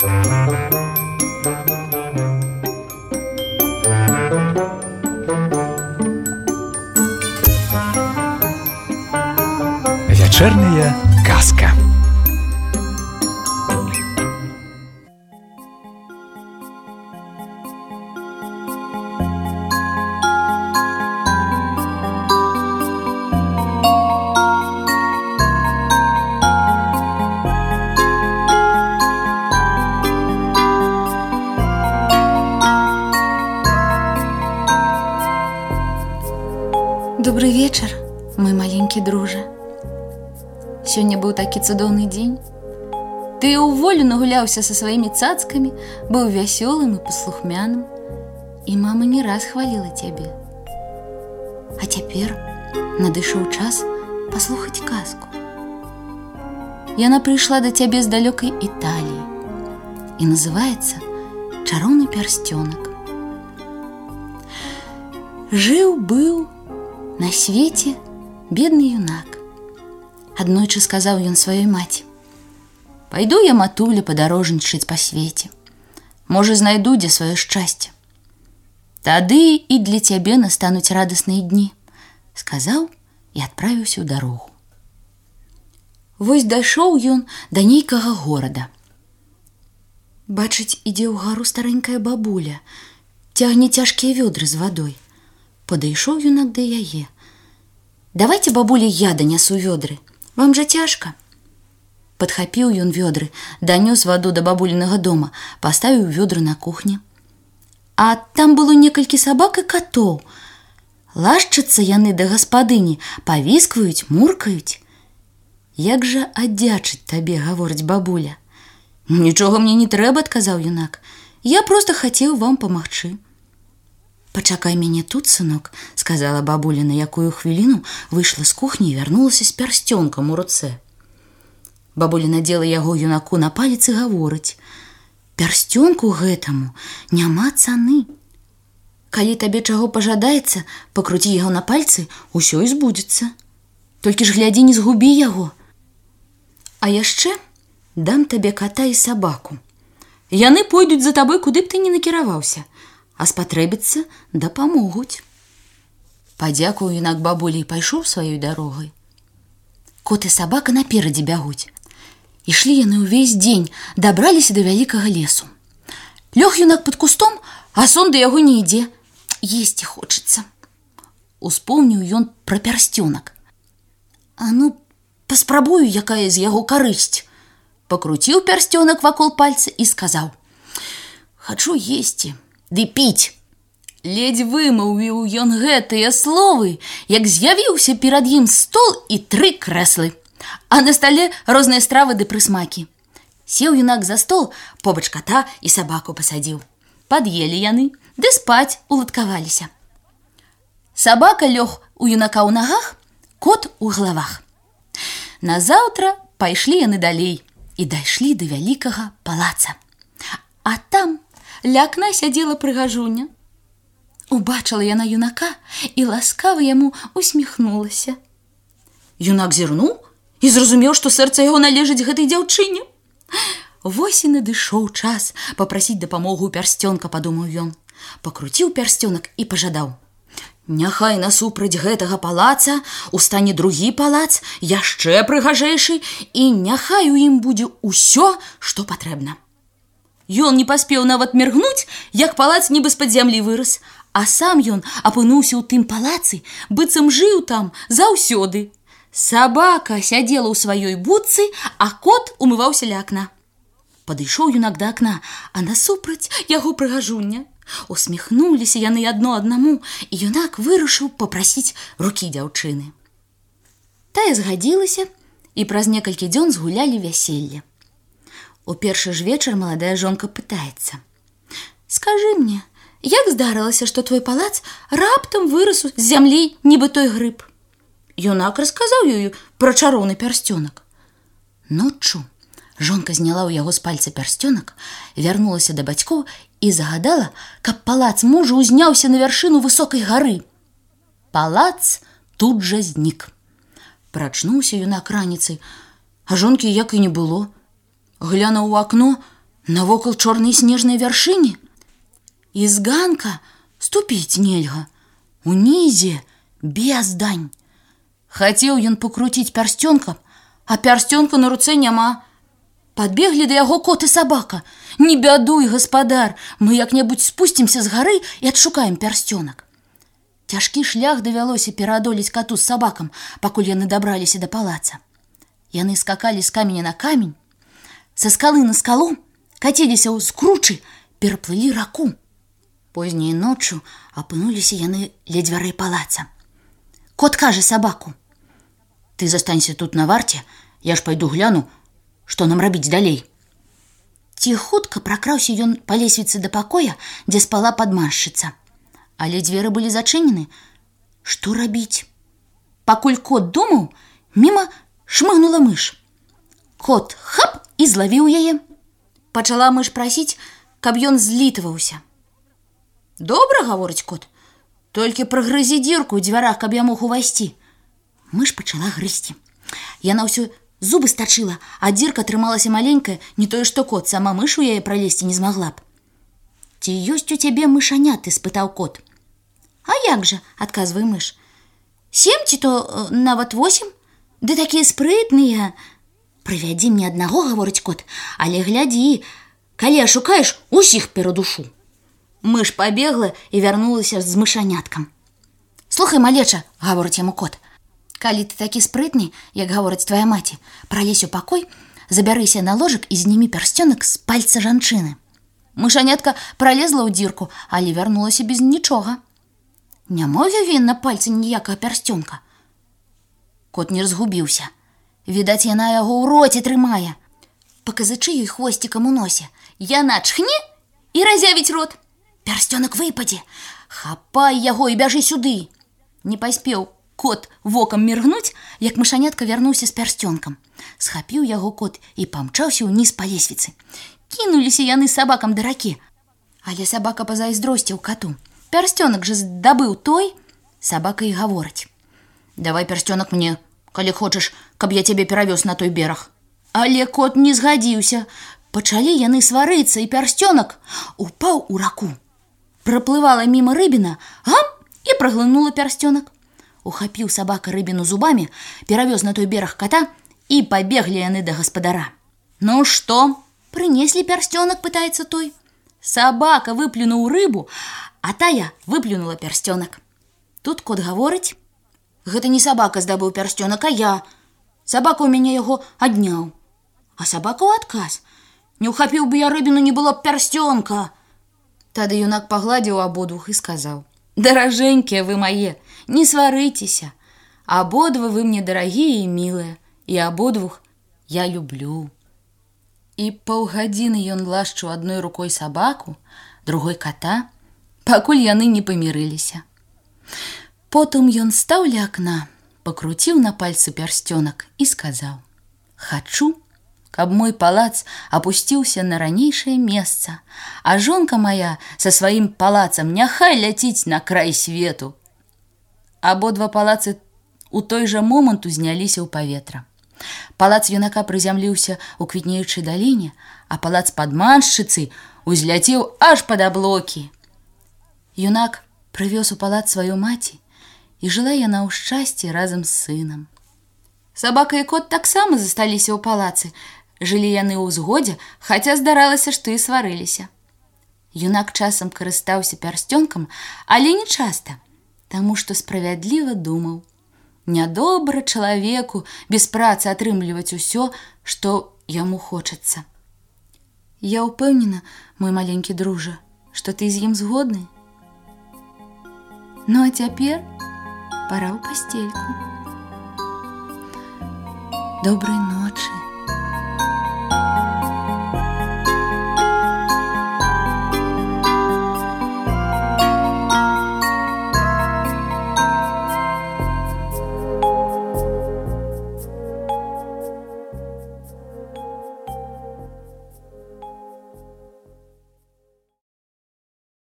Вячэрняя казка. Добрый вечер, мой маленький дружа. Сёння быў такі цудоўны дзень. Ты ў волю нагуляўся са сваімі цацкамі, быў вясёлым і паслухмяным, і мама не раз хваліла цябе. А цяпер надышоў час паслухаць казку. Яна прыйшла да цябе з далёкай Італіі і называецца «Чароўны пярсцёнак». Жыў-быў на свеце бедны юнак. Аднойчы сказаў ён сваёй маці: «Пайду я, матуля, падарожнічаць па свеце. Можа, знайду дзе сваё шчасце. Тады і для цябе настануць радасныя дні», — сказаў і адправіўся ў дарогу. Вось дайшоў ён да нейкага горада. Бачыць, ідзе ў гару старэнькая бабуля, цягне цяжкія вёдры з вадой. Падышоў юнак да яе. «Давайте, бабуля, я данясу вёдры. Вам жа цяжка». Падхапіў ён вёдры, данёс ваду да бабулінага дома, паставіў вёдры на кухні. А там было некалькі сабак і катоў. Лашчацца яны да гаспадыні, павіскваюць, муркаюць. «Як жа аддзячыць табе», — гаворыць бабуля. «Нічога мне не трэба», — адказаў юнак. «Я проста хацеў вам памагчы». «Пачакай мяне тут, сынок», — сказала бабуля, на якую хвіліну выйшла з кухні і вярнулася з пярсцёнкам у руцэ. Бабуля надзела яго юнаку на палец і гаворыць: «Пярсцёнку гэтаму няма цаны. Калі табе чаго пажадаецца, пакруці яго на пальцы, усё і збудзецца. Толькі ж глядзі, не згубі яго. А яшчэ дам табе ката і сабаку. Яны пойдуць за табой, куды б ты не накіраваўся, а спатрэбіцца дапамогуць». Падзякуваў юнак бабулі і пайшоў сваёй дарогай. Кот і сабака наперадзе бягуць. Ішлі яны ўвесь дзень, дабраліся да вялікага лесу. Лёг юнак пад кустом, а сон да яго не ідзе. Есці хочацца. Успомніў ён пра пярсцёнак. «А ну, паспрабую, якая з яго карысць». Пакруціў пярсцёнак вакол пальца і сказаў: «Хачу есці ды піць». Ледзь вымаўіў ён гэтыя словы, як з'явіўся перад ім стол і 3 крэслы, а на стале розныя стравы ды прысмакі. Сеў юнак за стол, побач ката і сабаку пасадзіў. Пад'елі яны, ды спаць уладкаваліся. Сабака лёг у юнака ў нагах, кот у галавах. Назаўтра пайшлі яны далей і дайшлі да вялікага палаца. А там ля акна сядзела прыгажуня. Убачыла яна юнака і ласкава яму усміхнулася. Юнак зірнуў і зразумеў, што сэрца яго належыць гэтай дзяўчыне. Вось і надышоў час папрасіць дапамогу ў пярсцёнка, падумаў ён. Пакруціў пярсцёнак і пажадаў: «Няхай насупраць гэтага палаца устане другі палац, яшчэ прыгажэйшы, і няхай у ім будзе ўсё, што патрэбна». Ён не паспеў нават міргнуць, як палац нібы з-пад зямлі вырас, а сам ён апынуўся ў тым палацы, быццам жыў там заўсёды. Сабака сядзела ў сваёй будцы, а кот умываўся ля акна. Падышоў юнак да акна, а насупраць яго прыгажуня. Усміхнуліся яны адно аднаму, і юнак вырашыў папрасіць рукі дзяўчыны. Тая згадзілася, і праз некалькі дзён згулялі вяселле. У першы ж вечар маладая жонка пытаецца: «Скажы мне, як здарылася, што твой палац раптам вырас з зямлі, нібы той грыб?» Юнак расказаў ёй пра чароўны пярсцёнак. Ноччу жонка зняла ў яго з пальца пярсцёнак, вярнулася да бацькоў і загадала, каб палац мужа узняўся на вяршыну высокай гары. Палац тут жа знік. Прачнуўся юнак раніцай, а жонкі як і не было. Глянуў у акно, Навокал чорныя снежныя вяршыні, і з ганка ступіць нельга. Унізе бездань. Хацеў ён пакруціць пярсцёнкам, а пярсцёнка на руцэ няма. Падбеглі да яго кот і сабака. Не бядуй, гаспадар, мы як-небудзь спусцімся з гары і адшукаем пярсцёнак. Цяжкі шлях давялося пераадолець кату з сабакам, пакуль яны дабраліся да палаца. Яны скакалі з каменя на камень, са скалы на скалу, каціліся ў скручы, пераплылі раку. Позняй ноччу апынуліся яны ля дзвярэй палаца. Кот кажа сабаку: «Ты застанься тут на варце, я ж пайду гляну, што нам рабіць далей». Ці хутка пракраўся ён па лесвіцы да пакоя, дзе спала падманшчыца. Але дзверы былі зачынены. Што рабіць? Пакуль кот думаў, міма шмыгнула мыш. Кот хап і злавіў яе. Пачала мыш прасіць, каб ён злітваўся. «Добра, — гаворыць кот, — толькі прагрызі дзірку ў дзвярах, каб я мог увайсці». Мыш пачала грызці. Яна ўсё зубы стачыла, а дзірка трымалася маленькая, не тое што кот, сама мыш у яе пралезці не змагла б. «Ці ёсць у цябе мышаняты?» — спытаў кот. «А як жа?» — адказвае мыш. «7 ці то нават 8, ды такія спрытныя». «Прывядзі мне аднаго, — гаворыць кот, — але глядзі, калі ашукаеш, усіх перадушу». Мыш пабегла і вярнулася з мышаняткам. «Слухай, малеча, — гаворыць яму кот, — калі ты такі спрытны, як гаворыць твая маці, пралезь у пакой, забярыся на ложак і знімі пярсцёнак з пальца жанчыны». Мышанятка пралезла ў дзірку, але вярнулася без нічога. «Няма ён на пальцы ніякага пярсцёнка». Кот не разгубіўся. Відаць, яна яго ў роце трымае. Паказычы ёй хвосцікам у носе. Яна чхне і разявіць рот. Пярсцёнак выпадзе. Хапай яго і бяжы сюды. Не паспеў кот вокам міргнуць, як мышанятка вярнуўся з пярсцёнкам. Схапіў яго кот і памчаўся ўніз па лесвіцы. Кінуліся яны з сабакам да ракі. Але сабака пазайздросціў кату. Пярсцёнак жа здабыў той. Сабака і гаворыць: «Давай пярсцёнак мне, калі хочаш, каб я цябе перавёз на той бераг». Але кот не згадзіўся. Пачалі яны сварыцца, і пярсцёнак упаў у раку. Праплывала міма рыбіна, гам, і праглынула пярсцёнак. Ухапіў сабака рыбіну зубамі, перавёз на той бераг ката, і пабеглі яны да гаспадара. «Ну што, прынеслі пярсцёнак?» — пытаецца той. Сабака выплюнуў рыбу, а тая выплюнула пярсцёнак. Тут кот гаворыць: «Гэта не сабака здабыў пярсцёнак, а я. Сабака ў мяне яго адняў». А сабака ў адказ: «Не ўхапіў бы я рыбіну, не было б пярсцёнка». Тады юнак пагладзіў абодвух і сказаў: «Даражэнькія вы мае, не сварыцеся. Абодва вы мне дарагія і мілыя, і абодвух я люблю». І паўгадзіны ён лашчыў адной рукой сабаку, другой ката, пакуль яны не памірыліся. Потым ён стаў ля акна, пакруціў на пальцы пярсцёнак і сказаў: «Хачу, каб мой палац апусціўся на ранейшае месца, а жонка моя са сваім палацам няхай ляціць на край свету». Абодва палацы у той жа момант узняліся ў паветра. Палац юнака прызямліўся ў квітнеючай даліне, а палац падманшчыцы узляцеў аж пад аблокі. Юнак прывёз у палац сваю маці, і жыла яна ў шчасці разам з сынам. Сабака і кот таксама засталіся ў палацы. Жылі яны ў згодзе, хаця здаралася, што і сварыліся. Юнак часам карыстаўся пярсцёнкам, але не часта, таму што справядліва думаў: нядобра чалавеку без працы атрымліваць усё, што яму хочацца. Я ўпэўнена, мой маленькі дружа, што ты з ім згодны. Ну а цяпер пара ў пасцельку. Добрай ночы.